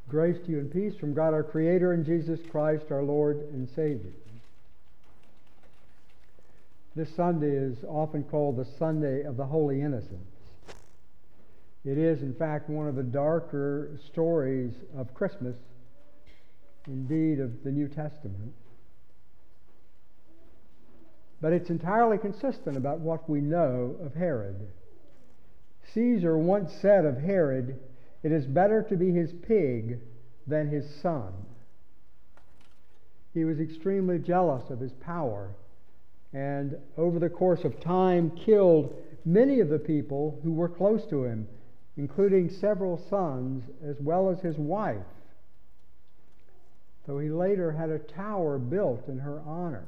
Grace to you and peace from God our Creator and Jesus Christ our Lord and Savior. This Sunday is often called the Sunday of the Holy Innocents. It is, in fact, one of the darker stories of Christmas, indeed of the New Testament. But it's entirely consistent about what we know of Herod. Caesar once said of Herod, "It is better to be his pig than his son." He was extremely jealous of his power, and over the course of time killed many of the people who were close to him, including several sons as well as his wife, though he later had a tower built in her honor.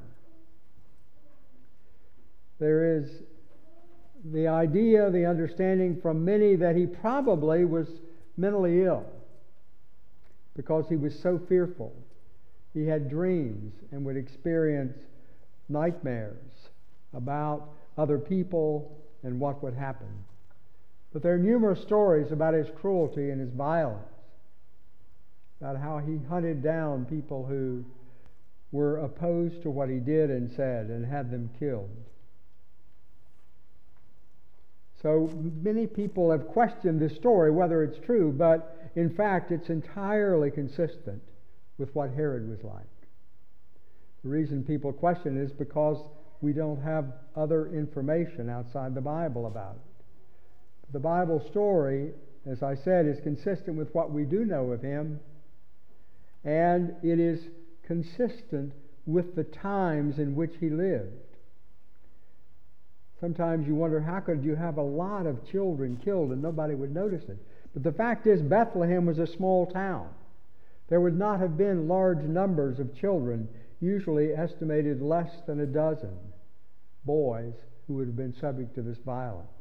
There is the idea, the understanding from many that he probably was mentally ill because he was so fearful. He had dreams and would experience nightmares about other people and what would happen. But there are numerous stories about his cruelty and his violence, about how he hunted down people who were opposed to what he did and said and had them killed. So many people have questioned this story, whether it's true, but in fact it's entirely consistent with what Herod was like. The reason people question it is because we don't have other information outside the Bible about it. The Bible story, as I said, is consistent with what we do know of him, and it is consistent with the times in which he lived. Sometimes you wonder, how could you have a lot of children killed and nobody would notice it? But the fact is, Bethlehem was a small town. There would not have been large numbers of children, usually estimated less than a dozen boys who would have been subject to this violence.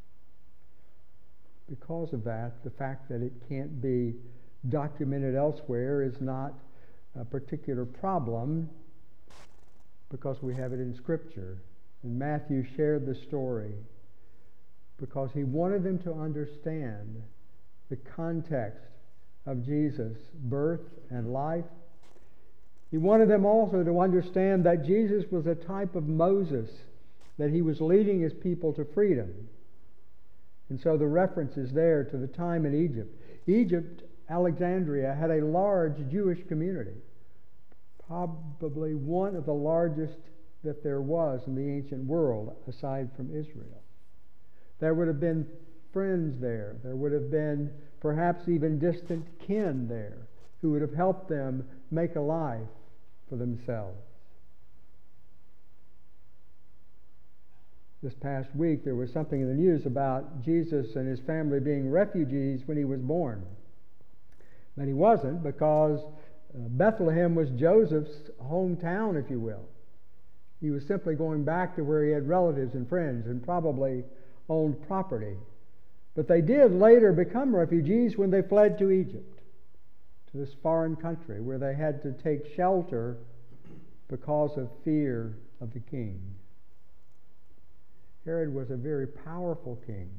Because of that, the fact that it can't be documented elsewhere is not a particular problem, because we have it in Scripture. And Matthew shared the story because he wanted them to understand the context of Jesus' birth and life. He wanted them also to understand that Jesus was a type of Moses, that he was leading his people to freedom. And so the reference is there to the time in Egypt. Egypt, Alexandria, had a large Jewish community, probably one of the largest that there was in the ancient world, aside from Israel. There would have been friends there. There would have been perhaps even distant kin there who would have helped them make a life for themselves. This past week there was something in the news about Jesus and his family being refugees when he was born. But he wasn't, because Bethlehem was Joseph's hometown, if you will. He was simply going back to where he had relatives and friends and probably owned property. But they did later become refugees when they fled to Egypt, to this foreign country where they had to take shelter because of fear of the king. Herod was a very powerful king.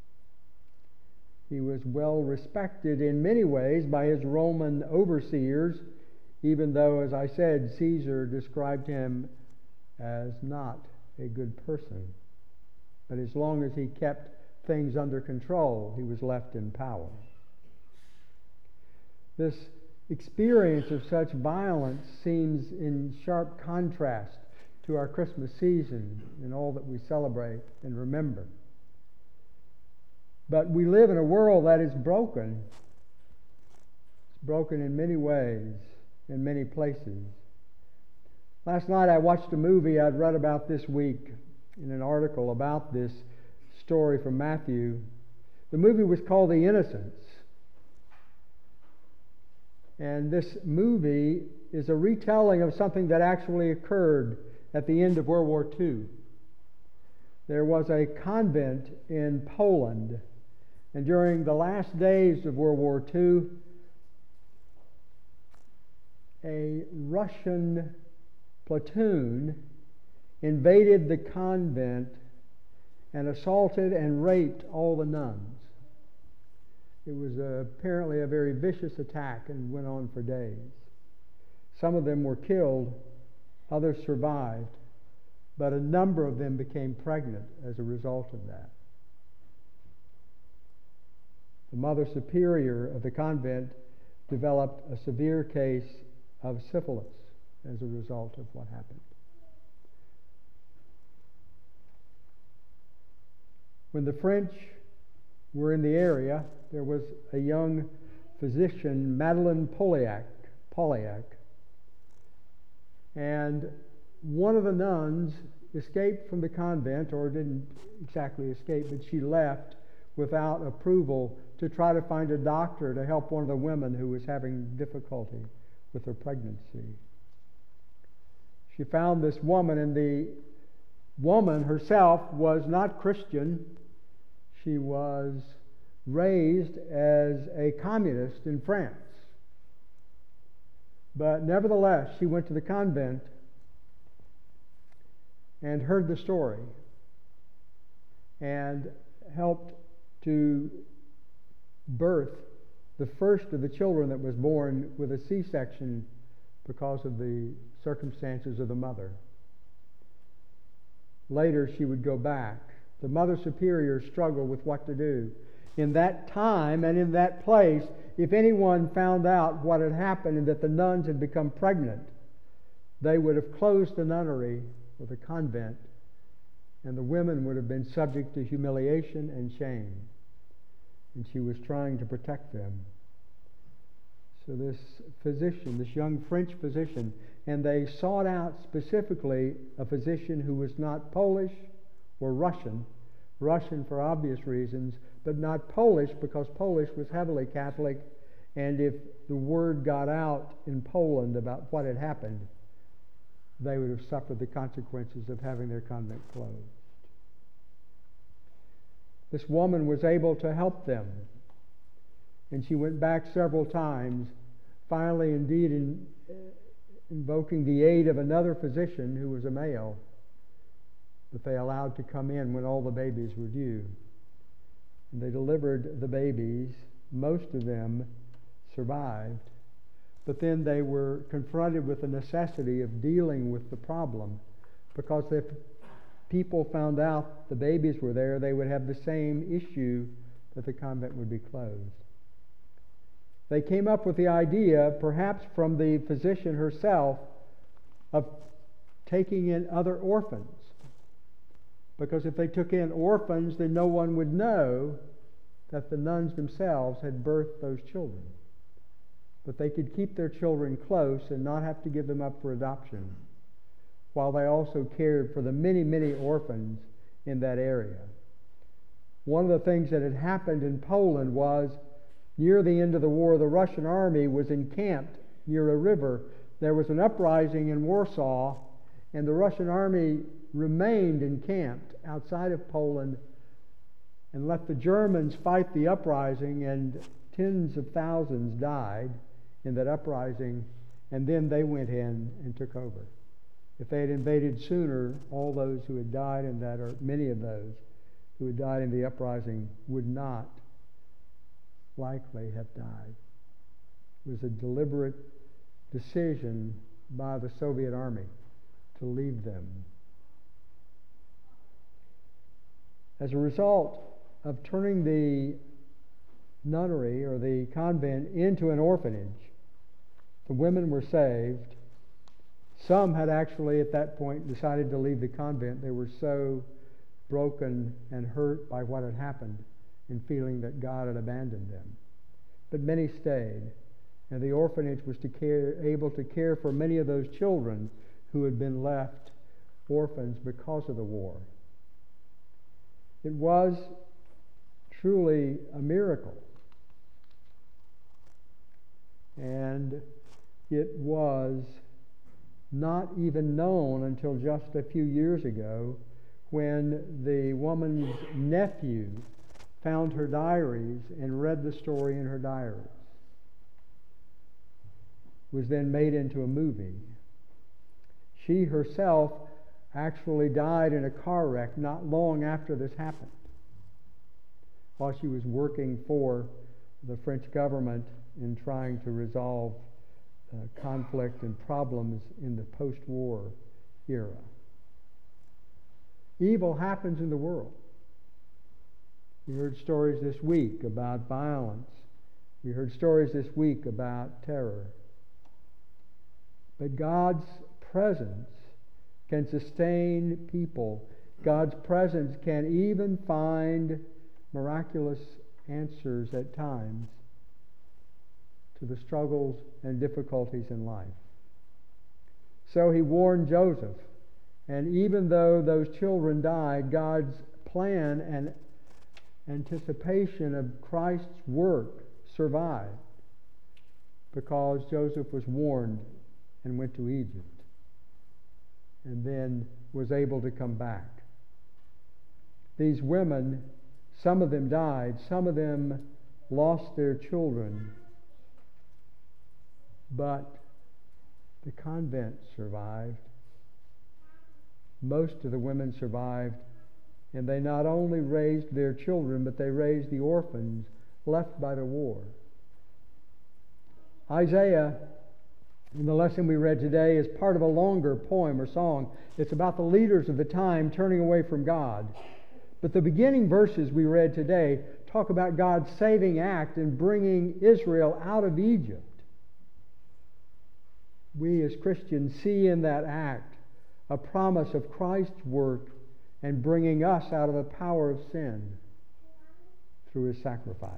He was well respected in many ways by his Roman overseers, even though, as I said, Caesar described him as not a good person. But as long as he kept things under control, he was left in power. This experience of such violence seems in sharp contrast to our Christmas season and all that we celebrate and remember. But we live in a world that is broken. It's broken in many ways, in many places. Last night I watched a movie I'd read about this week in an article about this story from Matthew. The movie was called The Innocents. And this movie is a retelling of something that actually occurred at the end of World War II. There was a convent in Poland, and during the last days of World War II, a Russian platoon invaded the convent and assaulted and raped all the nuns. It was apparently a very vicious attack and went on for days. Some of them were killed, others survived, but a number of them became pregnant as a result of that. The Mother Superior of the convent developed a severe case of syphilis as a result of what happened. When the French were in the area, there was a young physician, Madeleine Polyac, and one of the nuns escaped from the convent, or didn't exactly escape, but she left without approval to try to find a doctor to help one of the women who was having difficulty with her pregnancy. She found this woman, and the woman herself was not Christian. She was raised as a communist in France. But nevertheless, she went to the convent and heard the story and helped to birth the first of the children that was born with a C-section because of the circumstances of the mother. Later, she would go back. The Mother Superior struggled with what to do. In that time and in that place, if anyone found out what had happened and that the nuns had become pregnant, they would have closed the nunnery or the convent, and the women would have been subject to humiliation and shame. And she was trying to protect them. So this physician, this young French physician, and they sought out specifically a physician who was not Polish or Russian for obvious reasons, but not Polish because Polish was heavily Catholic, and if the word got out in Poland about what had happened, they would have suffered the consequences of having their convent closed. This woman was able to help them, and she went back several times, finally indeed invoking the aid of another physician who was a male that they allowed to come in when all the babies were due. And they delivered the babies. Most of them survived, but then they were confronted with the necessity of dealing with the problem, because if people found out the babies were there, they would have the same issue that the convent would be closed. They came up with the idea, perhaps from the physician herself, of taking in other orphans. Because if they took in orphans, then no one would know that the nuns themselves had birthed those children. But they could keep their children close and not have to give them up for adoption, while they also cared for the many, many orphans in that area. One of the things that had happened in Poland was, near the end of the war, the Russian army was encamped near a river. There was an uprising in Warsaw, and the Russian army remained encamped outside of Poland and let the Germans fight the uprising, and tens of thousands died in that uprising, and then they went in and took over. If they had invaded sooner, all those who had died in that, or many of those who had died in the uprising, would not likely have died. It was a deliberate decision by the Soviet army to leave them. As a result of turning the nunnery or the convent into an orphanage, the women were saved. Some had actually at that point decided to leave the convent. They were so broken and hurt by what had happened and feeling that God had abandoned them. But many stayed, and the orphanage was able to care for many of those children who had been left orphans because of the war. It was truly a miracle. And it was not even known until just a few years ago, when the woman's nephew found her diaries and read the story in her diaries. It was then made into a movie. She herself actually died in a car wreck not long after this happened, while she was working for the French government in trying to resolve conflict and problems in the post-war era. Evil happens in the world. We heard stories this week about violence. We heard stories this week about terror. But God's presence can sustain people. God's presence can even find miraculous answers at times to the struggles and difficulties in life. So he warned Joseph, and even though those children died, God's plan and anticipation of Christ's work survived because Joseph was warned and went to Egypt and then was able to come back. These women, some of them died, some of them lost their children, but the convent survived. Most of the women survived, and they not only raised their children, but they raised the orphans left by the war. Isaiah, in the lesson we read today, is part of a longer poem or song. It's about the leaders of the time turning away from God. But the beginning verses we read today talk about God's saving act in bringing Israel out of Egypt. We as Christians see in that act a promise of Christ's work and bringing us out of the power of sin through his sacrifice.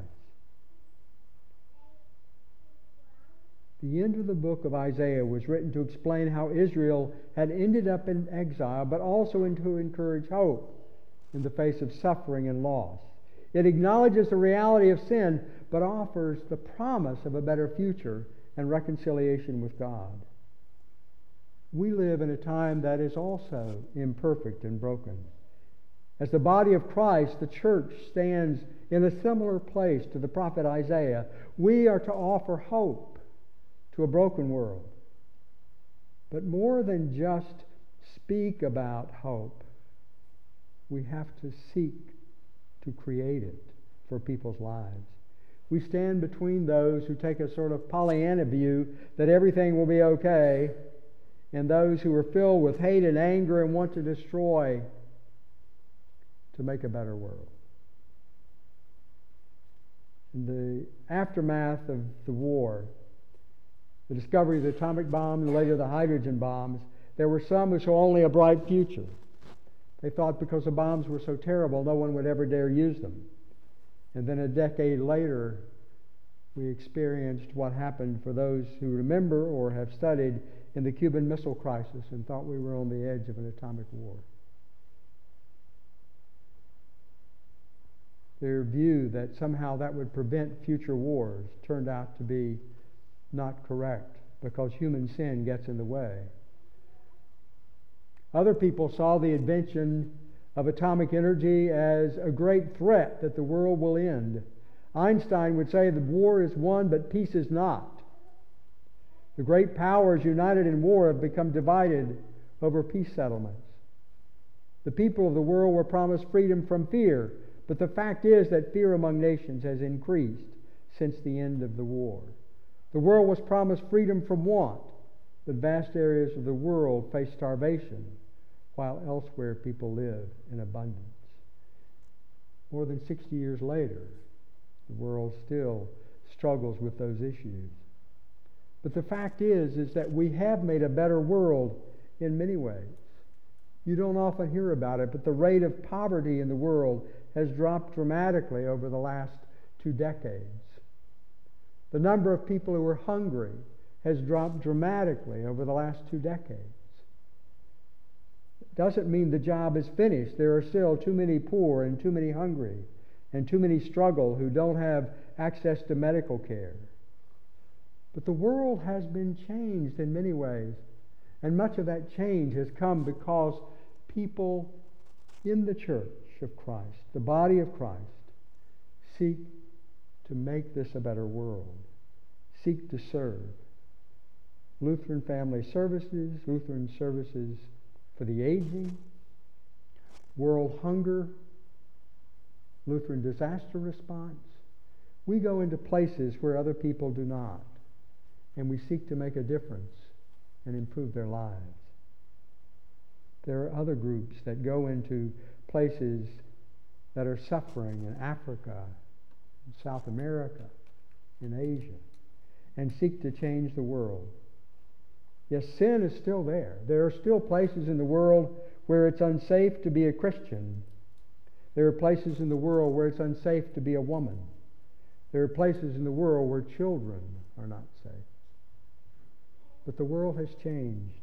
The end of the book of Isaiah was written to explain how Israel had ended up in exile, but also to encourage hope in the face of suffering and loss. It acknowledges the reality of sin, but offers the promise of a better future and reconciliation with God. We live in a time that is also imperfect and broken. As the body of Christ, the church stands in a similar place to the prophet Isaiah. We are to offer hope to a broken world. But more than just speak about hope, we have to seek to create it for people's lives. We stand between those who take a sort of Pollyanna view that everything will be okay, and those who are filled with hate and anger and want to destroy to make a better world. In the aftermath of the war, the discovery of the atomic bomb and later the hydrogen bombs, there were some who saw only a bright future. They thought because the bombs were so terrible, no one would ever dare use them. And then a decade later, we experienced what happened for those who remember or have studied in the Cuban Missile Crisis and thought we were on the edge of an atomic war. Their view that somehow that would prevent future wars turned out to be not correct because human sin gets in the way. Other people saw the invention of atomic energy as a great threat that the world will end. Einstein would say the war is won, but peace is not. The great powers united in war have become divided over peace settlements. The people of the world were promised freedom from fear, but the fact is that fear among nations has increased since the end of the war. The world was promised freedom from want, but vast areas of the world face starvation, while elsewhere people live in abundance. More than 60 years later, the world still struggles with those issues. But the fact is that we have made a better world in many ways. You don't often hear about it, but the rate of poverty in the world has dropped dramatically over the last 2 decades. The number of people who are hungry has dropped dramatically over the last 2 decades. It doesn't mean the job is finished. There are still too many poor and too many hungry and too many struggle who don't have access to medical care. But the world has been changed in many ways, and much of that change has come because people in the church of Christ, the body of Christ, seek to make this a better world, seek to serve. Lutheran Family Services, Lutheran Services for the Aging, World Hunger, Lutheran Disaster Response. We go into places where other people do not, and we seek to make a difference and improve their lives. There are other groups that go into places that are suffering in Africa, in South America, in Asia, and seek to change the world. Yes, sin is still there. There are still places in the world where it's unsafe to be a Christian. There are places in the world where it's unsafe to be a woman. There are places in the world where children are not safe. But the world has changed.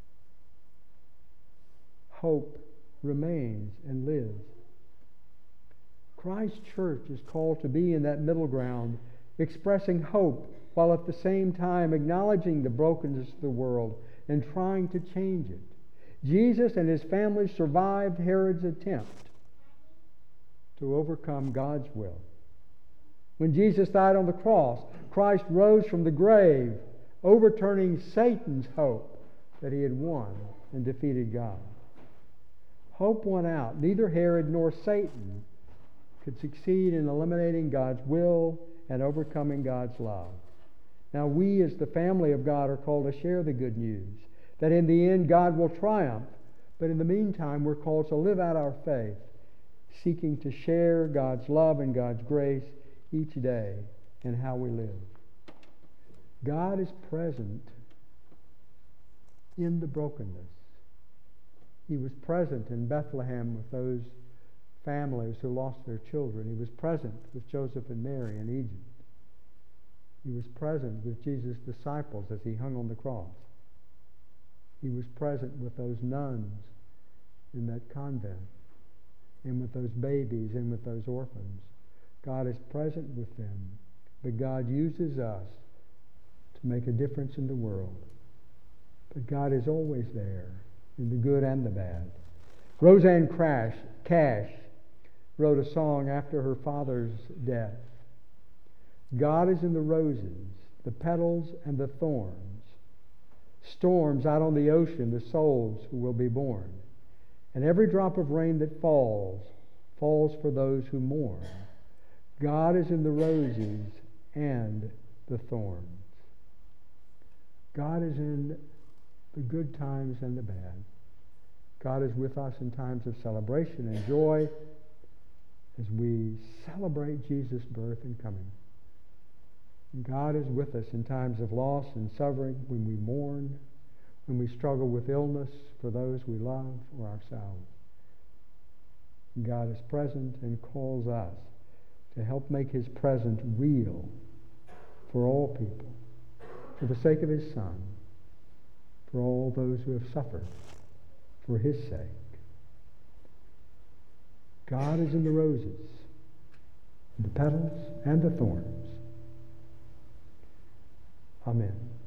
Hope remains and lives. Christ's church is called to be in that middle ground, expressing hope while at the same time acknowledging the brokenness of the world and trying to change it. Jesus and his family survived Herod's attempt to overcome God's will. When Jesus died on the cross, Christ rose from the grave, overturning Satan's hope that he had won and defeated God. Hope won out. Neither Herod nor Satan could succeed in eliminating God's will and overcoming God's love. Now we as the family of God are called to share the good news, that in the end God will triumph, but in the meantime we're called to live out our faith, seeking to share God's love and God's grace each day in how we live. God is present in the brokenness. He was present in Bethlehem with those families who lost their children. He was present with Joseph and Mary in Egypt. He was present with Jesus' disciples as he hung on the cross. He was present with those nuns in that convent, and with those babies and with those orphans. God is present with them, but God uses us to make a difference in the world. But God is always there, in the good and the bad. Rosanne Cash wrote a song after her father's death. God is in the roses, the petals and the thorns. Storms out on the ocean, the souls who will be born. And every drop of rain that falls for those who mourn. God is in the roses and the thorns. God is in the good times and the bad. God is with us in times of celebration and joy as we celebrate Jesus' birth and coming. And God is with us in times of loss and suffering, when we mourn, when we struggle with illness for those we love or ourselves. And God is present and calls us to help make his presence real for all people, for the sake of his Son, for all those who have suffered for his sake. God is in the roses, the petals, and the thorns. Amen.